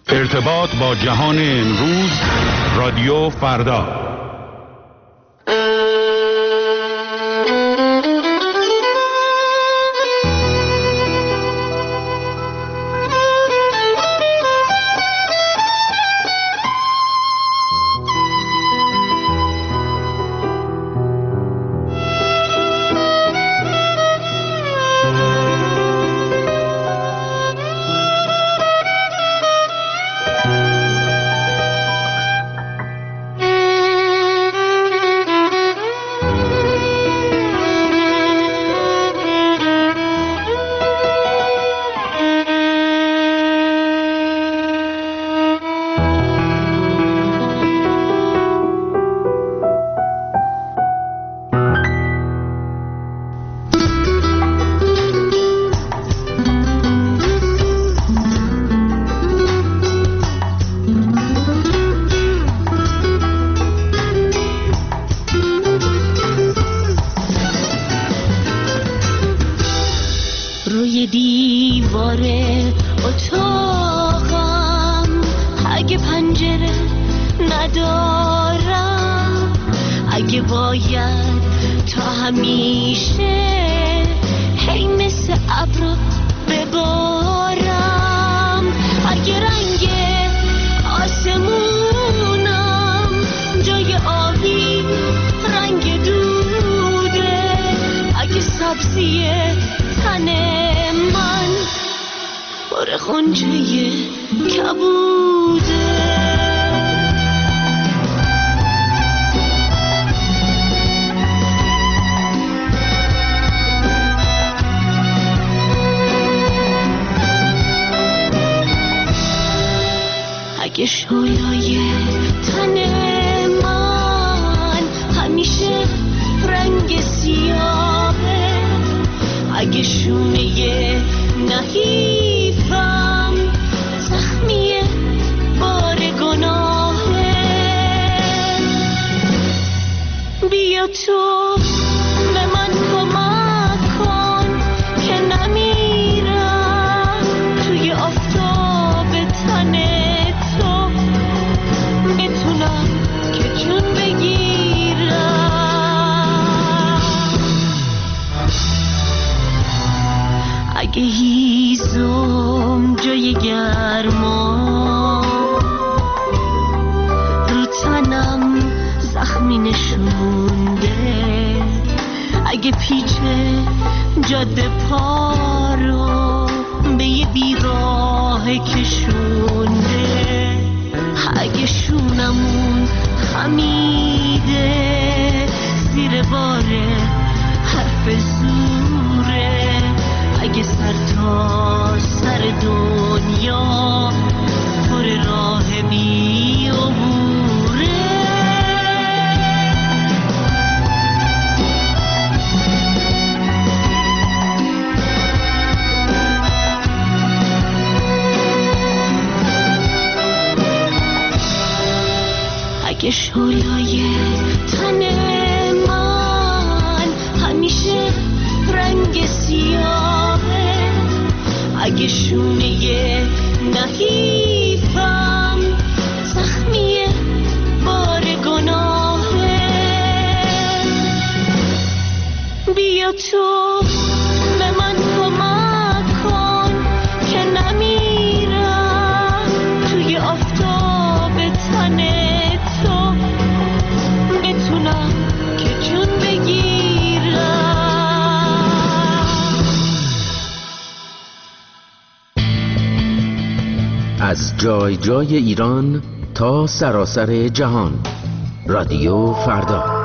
ارتباط با جهان امروز، رادیو فردا. اگه شعله‌ی تن من همیشه رنگ سیاهه، اگه شونه نحیفم زخمی بار گناهه، بیا تو به من کمک کن که نمیرم توی آفتاب تن تو، بتونم که جون بگیرم. اگه هیزم جای گرما رو تنم زخمی نشونده، اگه پیچه جاده پا رو به یه بیراه کشونده، اگه شونمون خمیده زیر بار حرف زوره، اگه سر تا سر دنیا پر راه بی عبوره، اگه شعله‌ی تن من همیشه رنگ سیاهه، اگه شونه نحیفم زخمی بار گناهه، بیا تو به من کمک کن که نمیرم توی آفتاب تن تو، بتونم که جون بگیرم. از جای جای ایران تا سراسر جهان، رادیو فردا.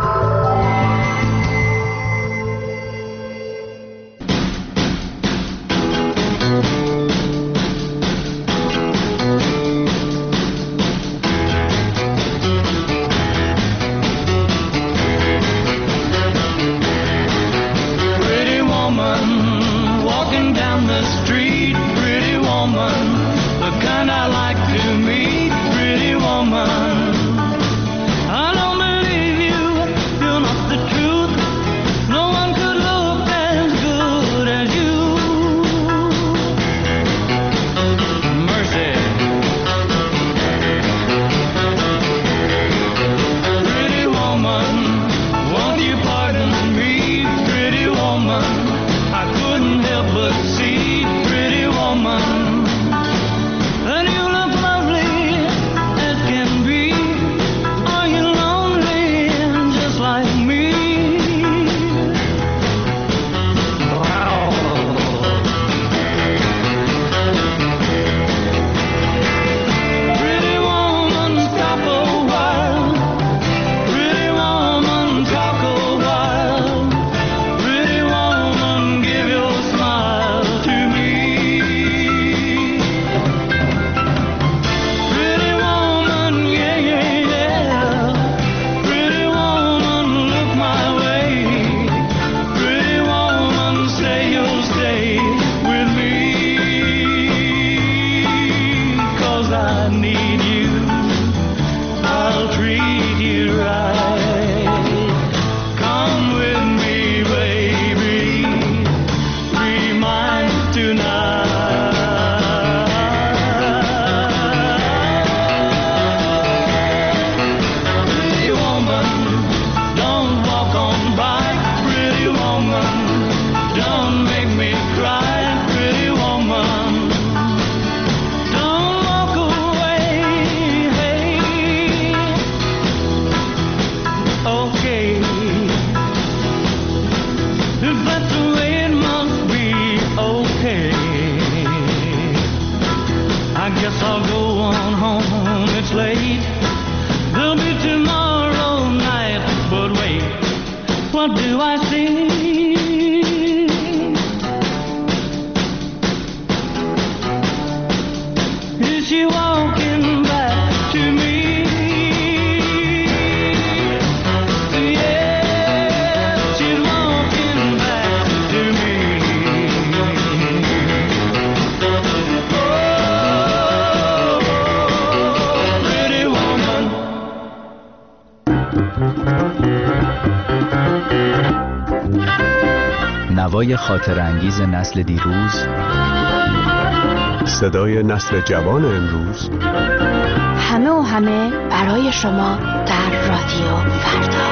Guess I'll go on home, it's late. There'll be tomorrow night, but wait, what do I see? Is she walking back to me? Yes, she's walking back to me. نوای خاطرانگیز نسل دیروز، صدای نسل جوان امروز، همه و همه برای شما در رادیو فردا.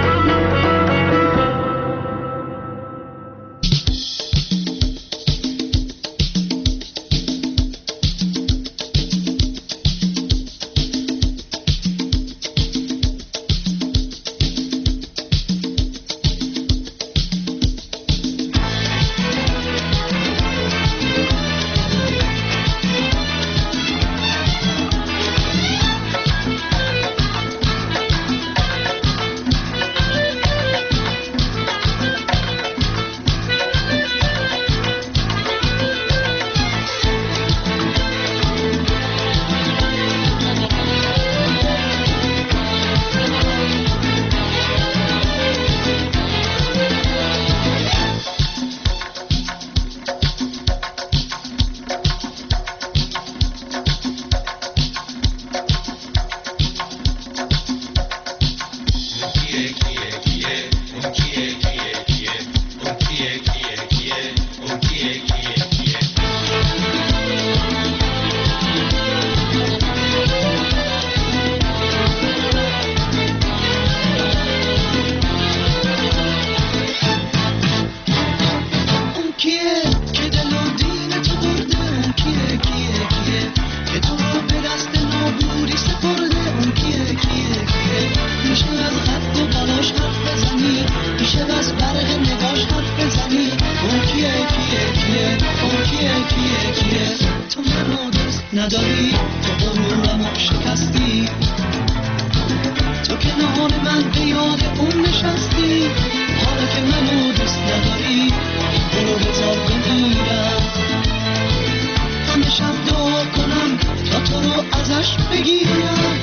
نداری تو غرورمو شکستی، تو کنار من به یاد اون نشستی. حالا که منو دوست نداری برو بذار بمیرم. همه شب دعا کنم تا تو رو ازش بگیرم.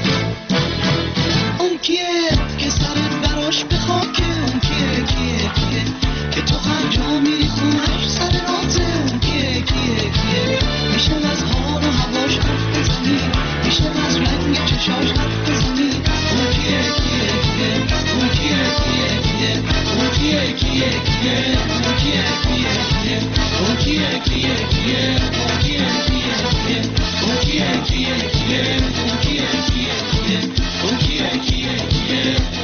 اون کیه که سرت براش به خاکه؟ اون کیه کیه کیه که تو هر جا میری خونش سر رازه؟ اون کیه کیه کیه میشه از حال و هواش حرف بزنی، میشه از رنگ چشاش حرف بزنی. اون کیه کیه کیه اون کیه کیه کیه اون کیه کیه کیه اون کیه کیه کیه اون کیه کیه کیه اون کیه کیه کیه اون کیه کیه کیه اون کیه کیه کیه اون کیه کیه کیه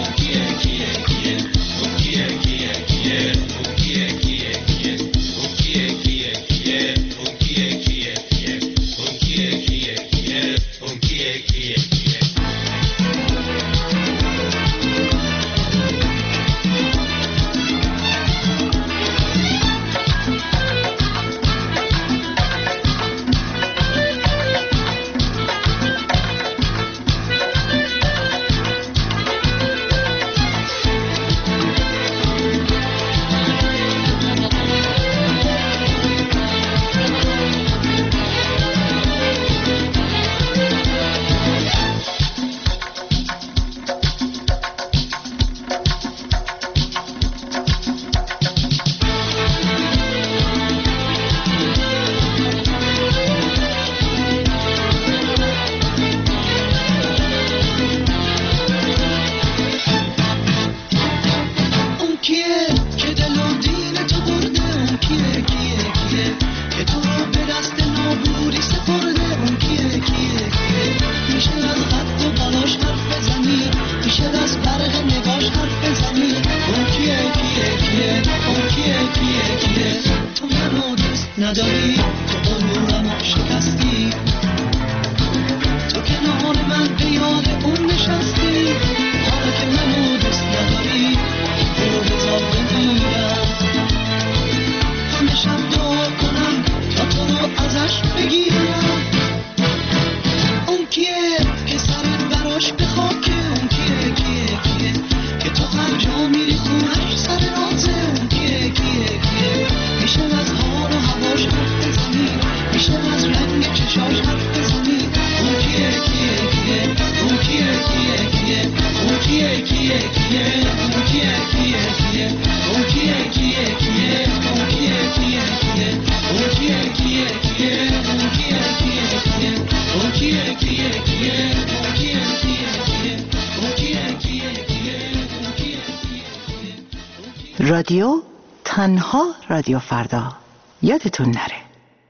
رادیو تنها رادیو فردا یادتون نره.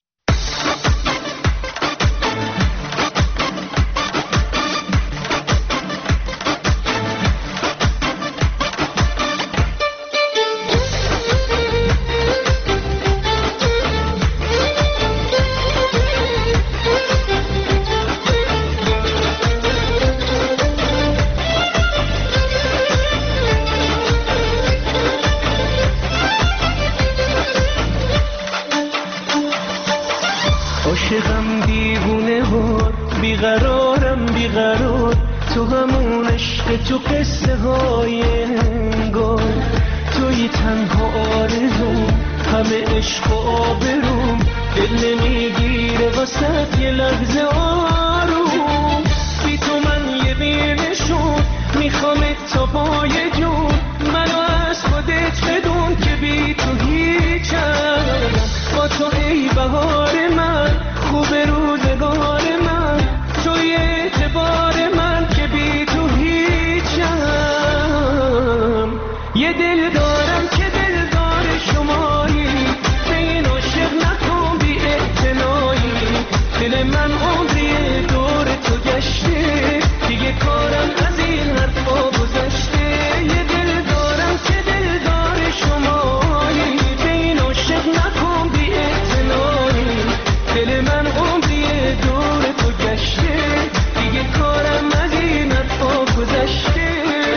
عاشقم دیوونه ها بیقرارم بیقرار تو همون عشق تو قصه های انگار توی تنها آرزوم همه عشق و آبروم دل نمیگیره واسه یه لحظه آروم بی تو من یه بیرشون میخوامت تا پای جون منو از خودت بدون که بی تو هیچم با تو ای بهار من خوب روزگار من توی اعتبار من که بی تو هیچم یه دل دارم که دلدار شمایی به این عاشق نکن بی اعتنایی دل من عمری دور تو گشته دیگه کارم از این حرفا گذشته یه دل دارم که دلدار شمایی به این عاشق نکن بی اعتنایی دل من عمری دور تو گشته دیگه کارم از این حرفا گذشته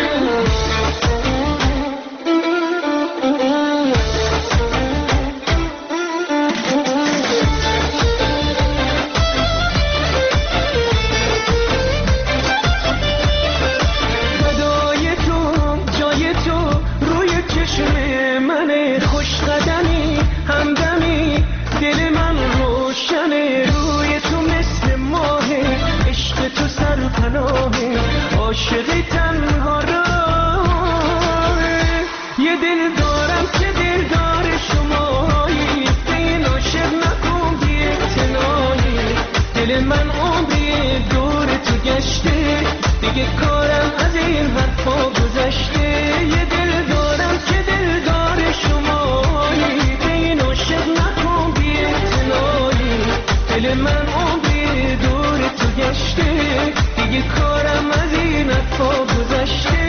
فدای تو جای تو روی چشم منه خوش قدمی همدمی دل من روشنه روی تو مثل ماهه عشق تو سرپناهه عاشقی تنها راهه یه دل دارم که دلدار شمایی به این عاشق نکن بی اعتنایی دل من عمری دور تو گشته دیگه کارم از این حرفا گذشته یه دل دارم که دلدار شمایی به این عاشق نکن بی اعتنایی دل من عمری دور تو گشته دیگه کارم از این حرفا گذشته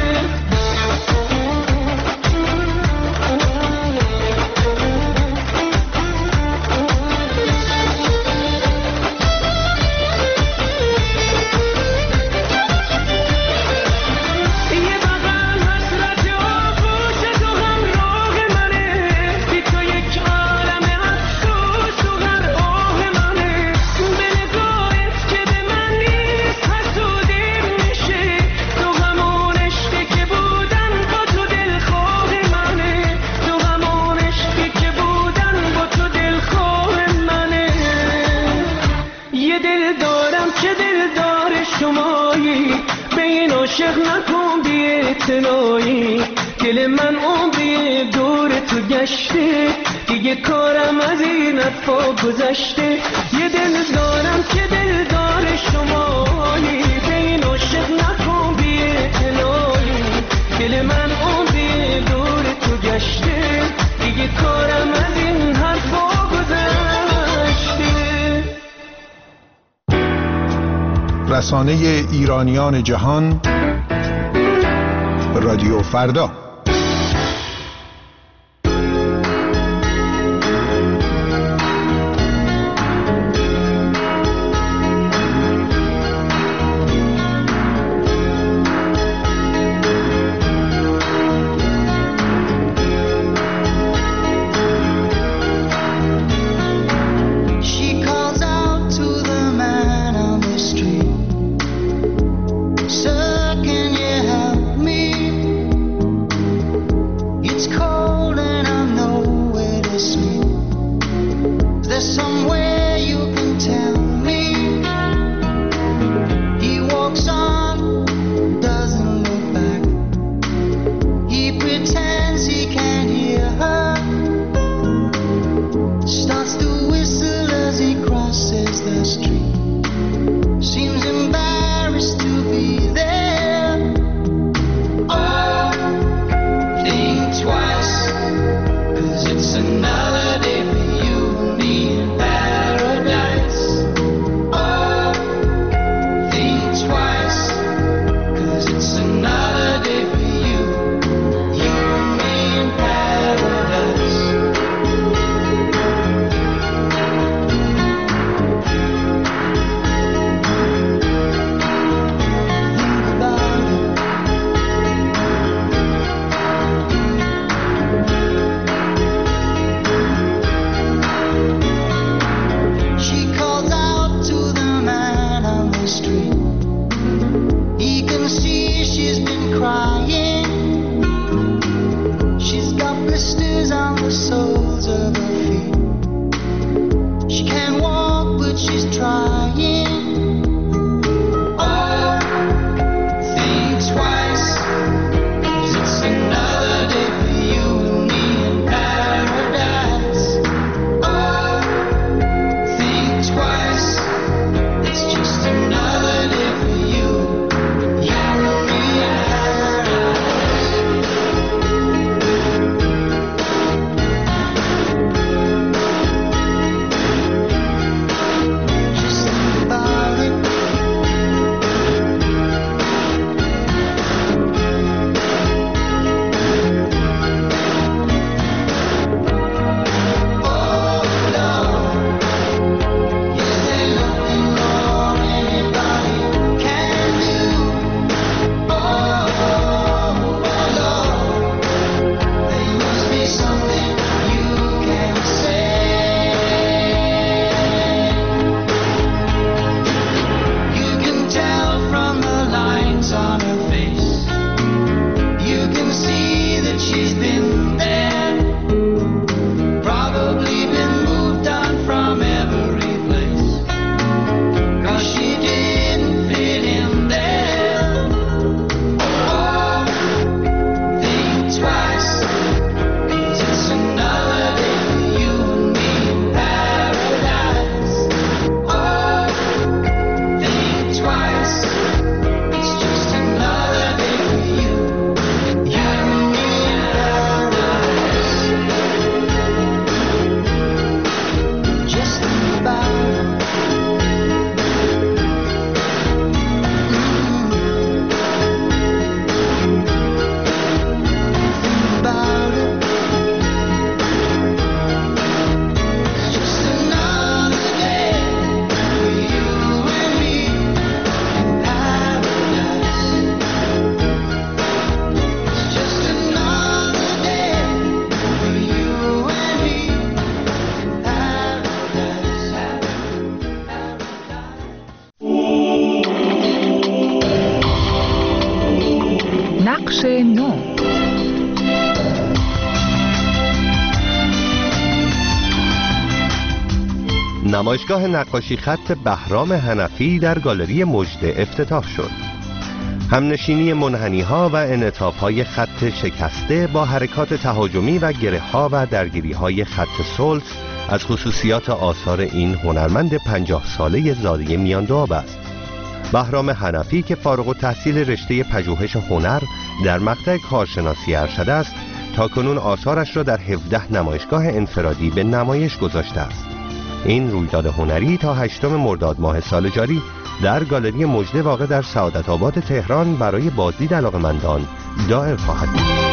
عاشق نکن بی اعتنایی دل من عمری دور تو گشته دیگه کارم از این حرفا گذشته یه دل دارم که دلدار شمایی به این عاشق نکن بی اعتنایی دل من عمری دور تو گشته دیگه کارم از این حرفا گذشته. رسانه ایرانیان جهان رادیو فردا. بخش نو. نمایشگاه نقاشی خط بهرام حنفی در گالری مژده افتتاح شد. همنشینی منحنی‌ها و انعطاف‌های خط شکسته با حرکات تهاجمی و گره‌ها و درگیری‌های خط سلس از خصوصیات آثار این هنرمند 50 ساله زاده میاندوآب است. بهرام حنفی که فارغ التحصیل رشته پژوهش هنر در مقطع کارشناسی ارشد است، تاکنون آثارش را در 17 نمایشگاه انفرادی به نمایش گذاشته است. این رویداد هنری تا 8 مرداد ماه سال جاری در گالری مژده واقع در سعادت آباد تهران برای بازدید علاقه‌مندان دائر خواهد بود.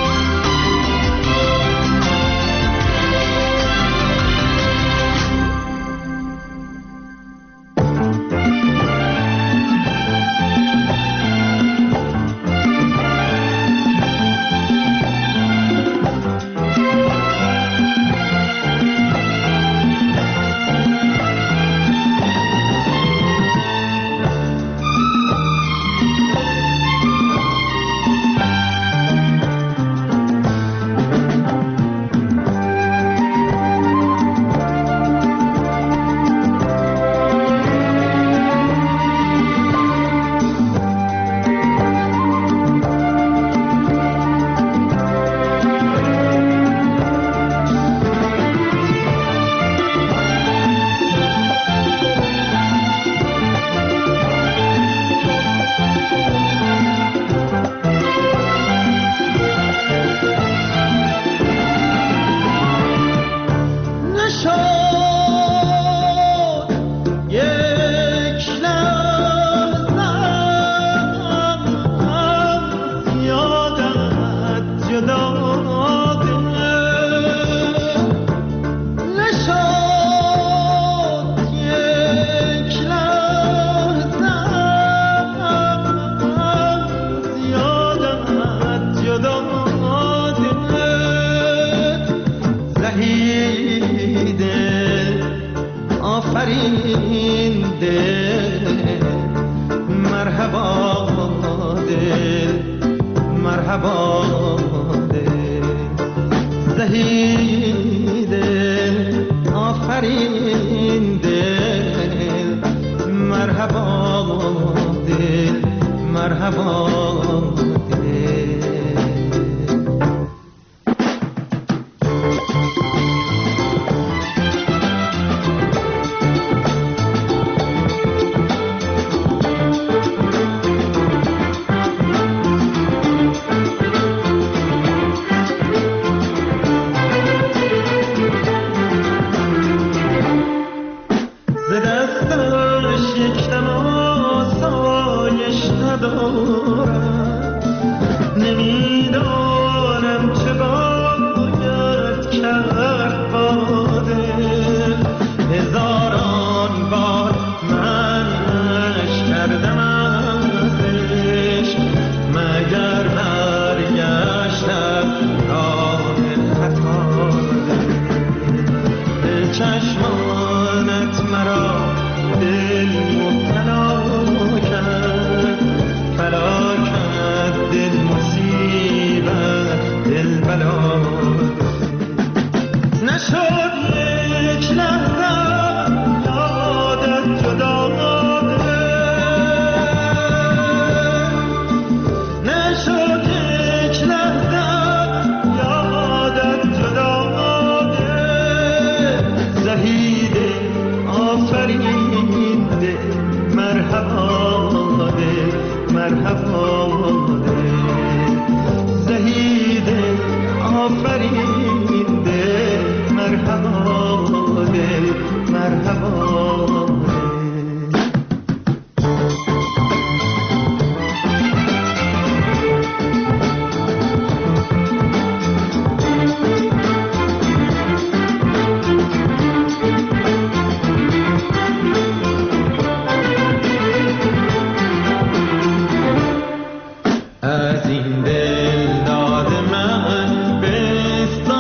از این دل داد من به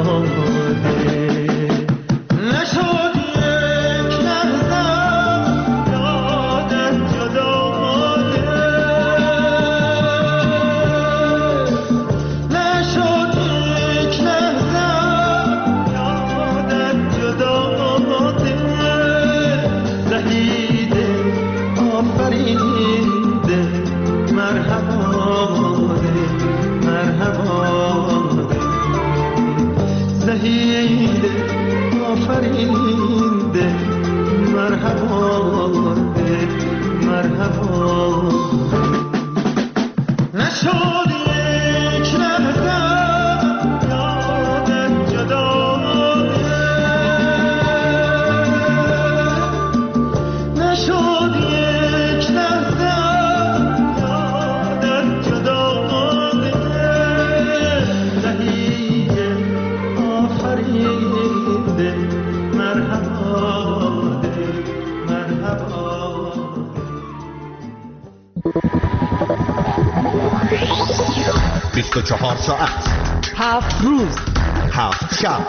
ساعت 7 روز 7 شب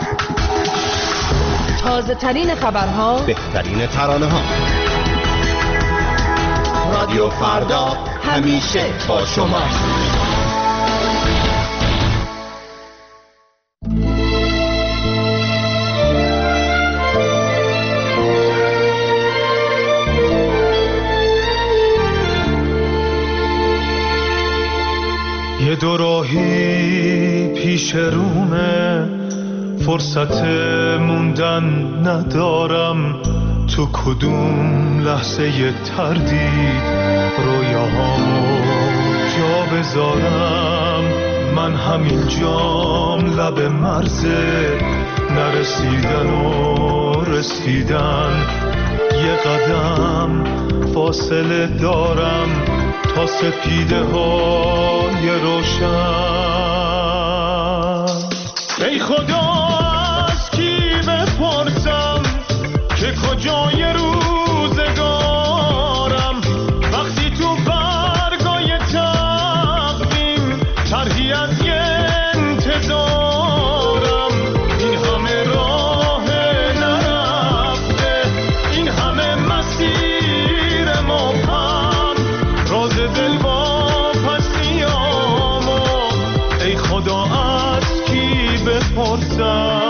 تازه ترین خبرها بهترین ترانه ها رادیو فردا همیشه با شما یه دوراهی پیش رومه فرصت موندن ندارم تو کدوم لحظه تردید رویاهامو جا بذارم من همینجام لب مرزه نرسیدن و رسیدن یه قدم فاصله دارم تا سپیده های روشن ای خدا از کی بپرسم که کجای روزگارم وقتی تو برگای تقویم طرحی از یه انتظارم این همه راه نرفته این همه مسیر مبهم راز دل با پسیامو ای خدا از کی بپرسم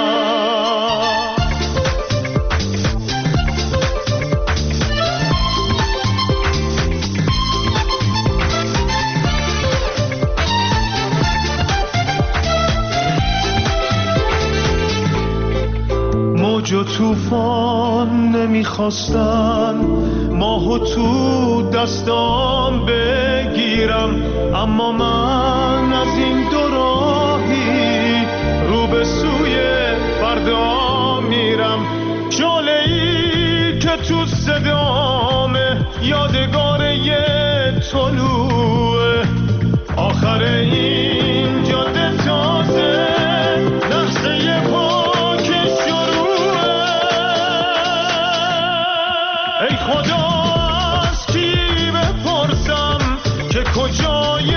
موج و طوفان نمیخواستن ماهو تو دستام بگیرم اما من از این دوراهی رو به سوی فردا میرم شعله‌ای که تو صدامه یادگار یه طلوعه آخر این جاده تازه لحظه پاک شروعه ای خدا از کی بپرسم که کجای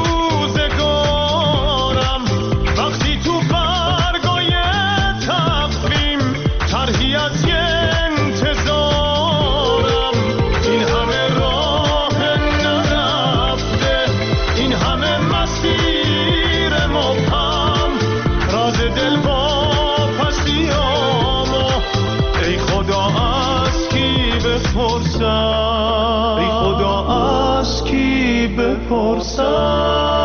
روزگارم وقتی تو برگای تقویم طرحی از یه انتظارم این همه راه نرفته این همه مسیر مبهم راز دل با پسیامو ای خدا از کی بپرسم ای خدا از کی بپرسم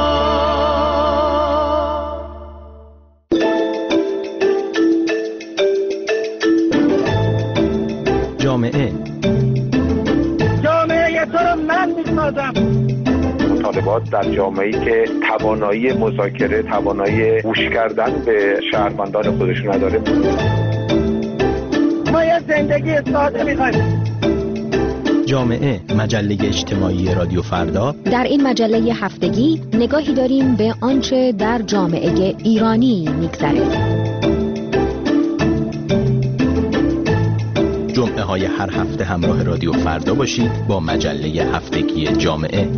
جامعه تو رو من میسازم مطالبات در جامعه‌ای که توانایی مذاکره توانایی گوش کردن به شهروندان خودش نداره ما یه زندگی ساده میخوایم جامعه مجله اجتماعی رادیو فردا در این مجله هفتگی نگاهی داریم به آنچه در جامعه ایرانی میگذره جمعه های هر هفته همراه رادیو فردا باشید با مجله هفتگی جامعه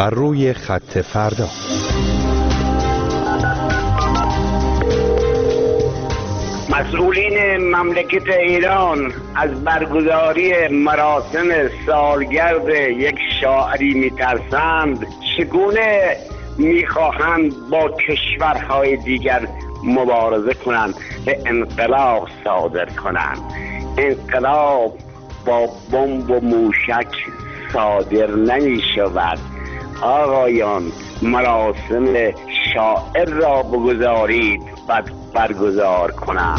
بر روی خط فردا. مسئولین مملکت ایران از برگزاری مراسم سالگرد یک شاعری میترسند، چگونه میخواهند با کشورهای دیگر مبارزه کنند و انقلاب صادر کنند؟ انقلاب با بمب و موشک صادر نمی شود. آقایان، مراسم شاعر را بگذارید و برگزار کنند.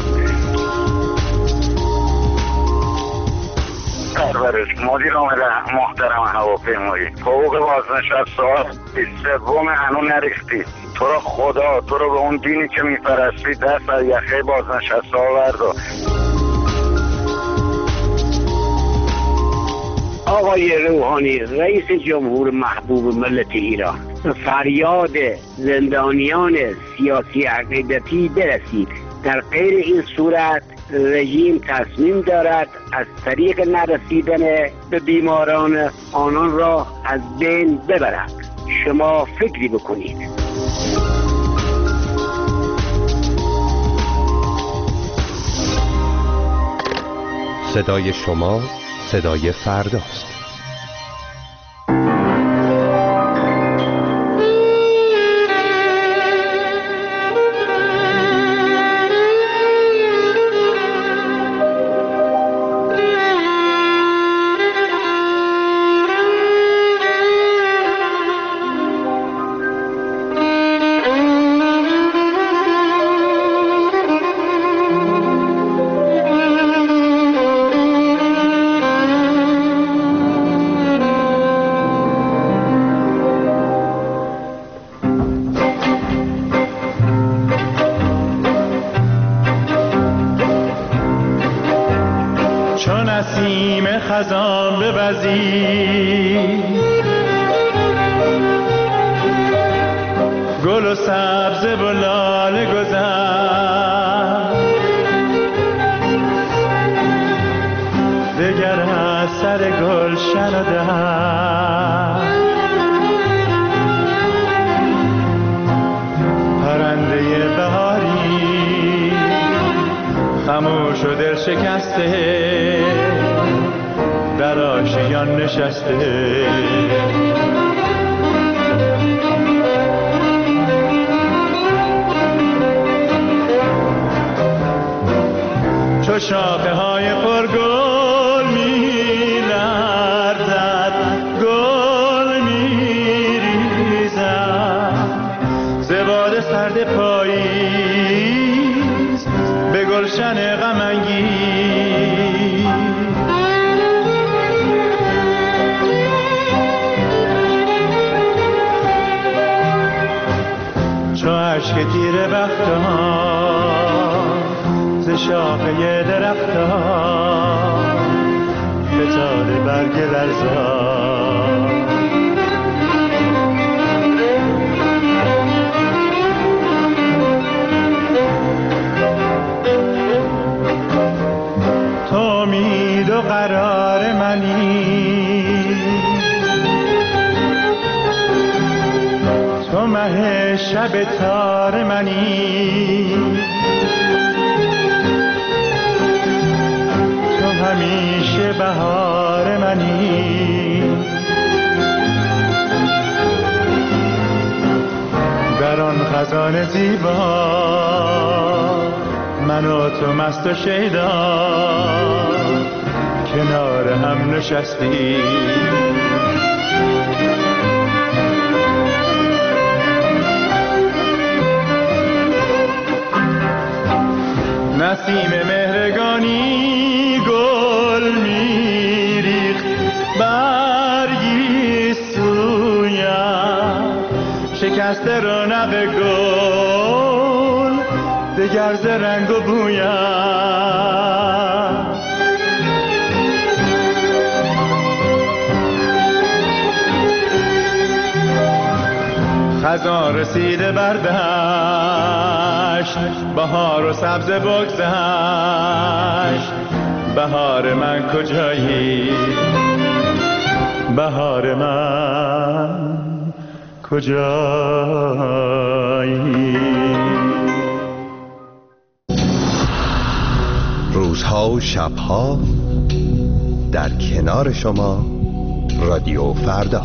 پرورش مدیر عامل محترم هواپیمایی، حقوق بازنشسته‌ها 23 هنوز نریختی. تو رو خدا، تو رو به اون دینی که میپرستی دست از یخه بازنشسته‌ها بردار. آقای روحانی، رئیس جمهور محبوب ملت ایران، فریاد زندانیان سیاسی عقیدتی برسید. در غیر این صورت رژیم تصمیم دارد از طریق نرسیدن به بیماران آنان را از بین ببرد. شما فکری بکنید. صدای شما صدای فرداست. خزان ببزی گل و سبز و لاله گذر، دگر از سر گلشن و در پرنده بهاری خموش و دل شکسته در آشیان نشسته. چو شاخه های پرگل می لرزد، گل می ریزد ز باد سرد پاییز به گلشن غم انگیز. چو اشک تیر بختان ز شاخه درختان فتاده برگ لرزان. تو امید و قرار منی، تو مه شب تار منی، تو همیشه بهار منی. در آن خزان زیبا من و تو مست و شیدا کنار هم نشستی. نسیم مهرگانی گل میریخت برگی سویم، شکسته رونق گل دگر ز رنگ و بویم. خزان رسیده بردشت، بهار و سبز بگذشت. بهار من کجایی؟ بهار من کجایی. روزها و شبها در کنار شما رادیو فردا.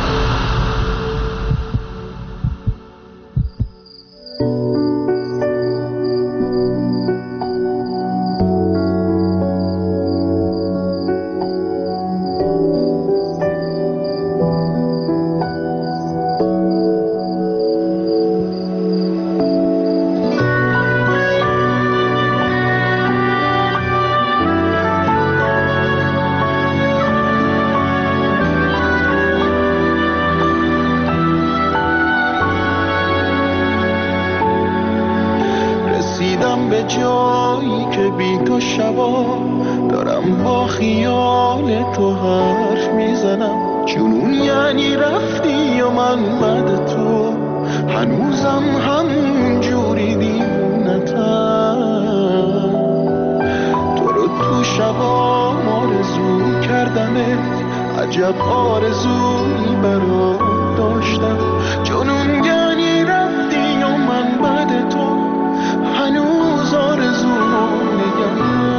به جایی که بی تو شبا دارم با خیال تو حرف میزنم. جنون یعنی رفتی و من بعد تو هنوزم همون جوری دیوونتم. تو رو تو شبا آرزو کردمت، عجب آرزویی برات داشتم. جنون یعنی رفتی و من بعد تو هنوز آرزو نگه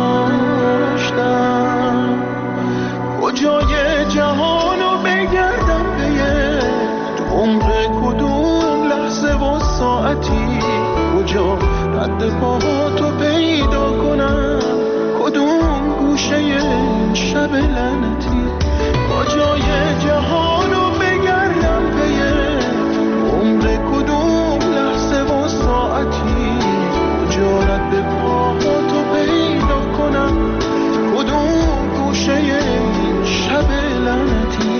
داشتم. کجای جهانو بگردم به تو عمر کدوم لحظه و ساعتی، کجا رد پاهاتو پیدا کنم، کدوم گوشه این شب لعنتی. کجای جهانو بگردم به عمر کدوم لحظه و ساعتی، رد پاهاتو پیدا کنم، کدوم گوشه این شب لعنتی.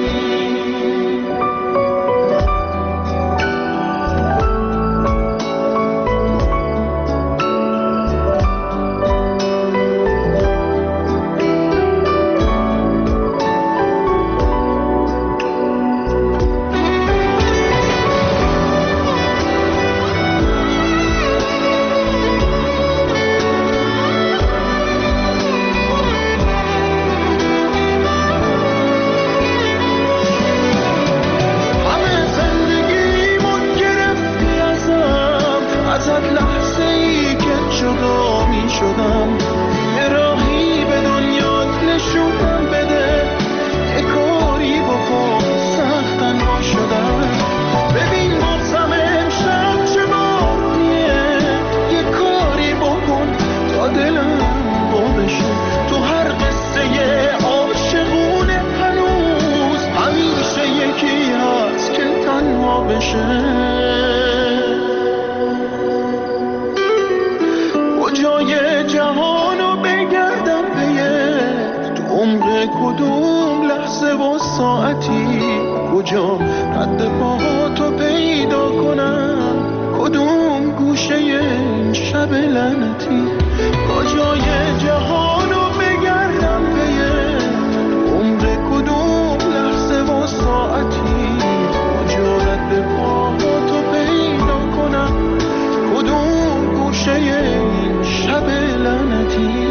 کجای جهانو بگردم به تو عمر کدوم لحظه و ساعتی، کجا رد پاهاتو پیدا کنم، کدوم گوشه این شب لعنتی. کجای جهانو بگردم به تو عمر کدوم لحظه و ساعتی، کجا رد پاهاتو پیدا کنم، کدوم گوشه این شب لعنتی.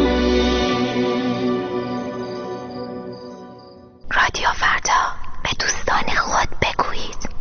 رادیو فردا، به دوستان خود بگویید.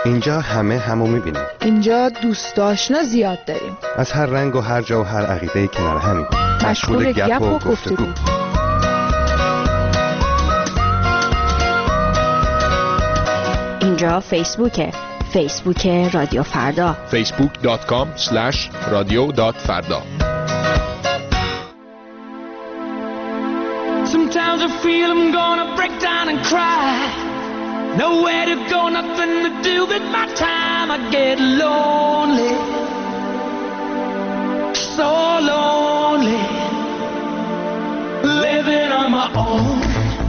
اینجا همه همو میبینیم. اینجا دوست آشنا زیاد داریم. از هر رنگ و هر جا و هر عقیده کنار همین. مشغول گپ و گفتگو. اینجا فیسبوکه. فیسبوک رادیو فردا. facebook.com/radio.farda. Sometimes I feel I'm gonna break down and cry. Nowhere to go, nothing to do with my time. I get lonely, so lonely, living on my own.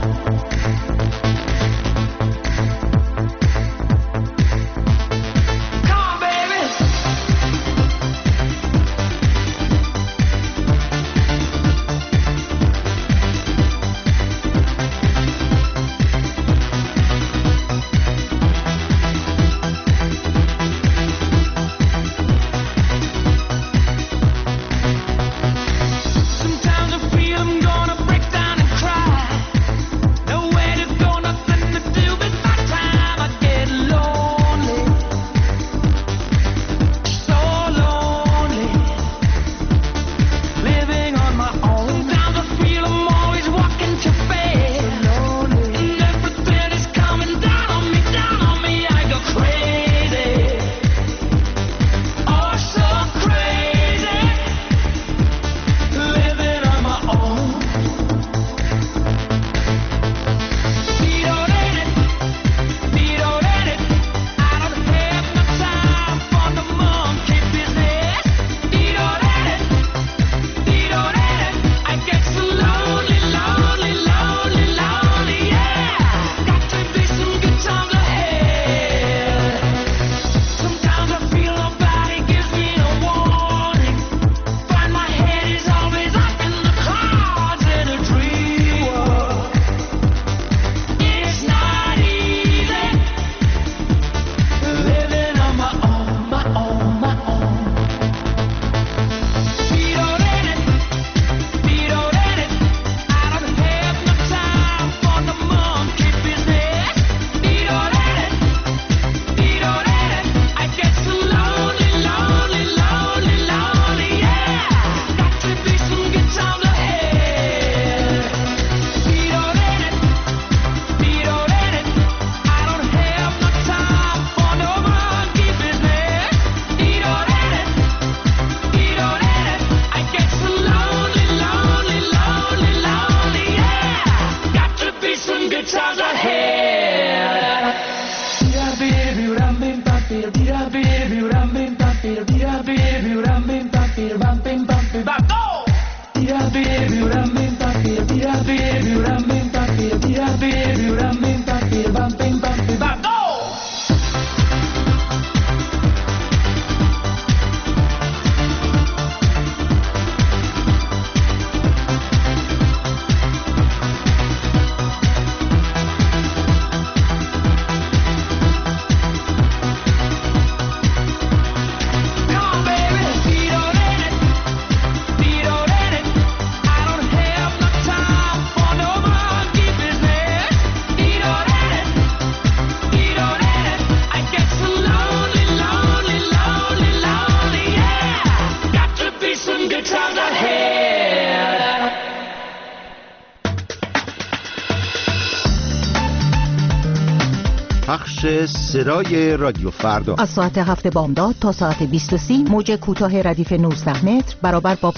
صدای رادیو فردا از ساعت 7 بامداد تا ساعت 20:30 موج کوتاه ردیف 19 متر برابر با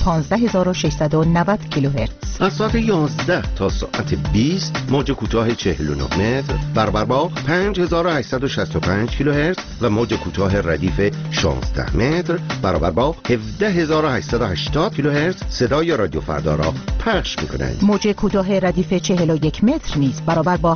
15690 کیلوهرتز. از ساعت 11 تا ساعت 20 موج کوتاه 49 متر برابر با 5865 کیلوهرتز و موج کوتاه ردیف 16 متر برابر با 17880 کیلوهرتز صدای رادیو فردا را پخش می‌کنند. موج کوتاه ردیف 41 متر نیز برابر با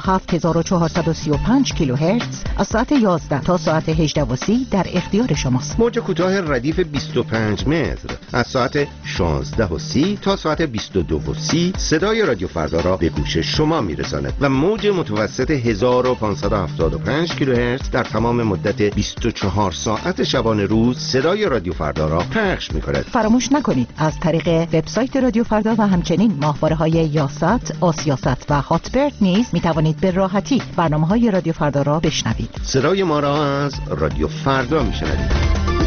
7435 کیلوهرتز از ساعت 11 تا ساعت 18:30 در اختیار شماست. موج کوتاه ردیف 25 متر از ساعت 16:30 تا ساعت 22:30 BBC صدای رادیو فردا را به گوش شما میرساند و موج متوسط 1575 کیلوهرتز در تمام مدت 24 ساعت شبانه روز صدای رادیو فردا را پخش می‌کند. فراموش نکنید از طریق وبسایت رادیو فردا و همچنین ماهواره‌های یاست، آسیاست و هاتبرد نیز می‌توانید به راحتی برنامه‌های رادیو فردا را بشنوید. صدای ما را از رادیو فردا می‌شنوید.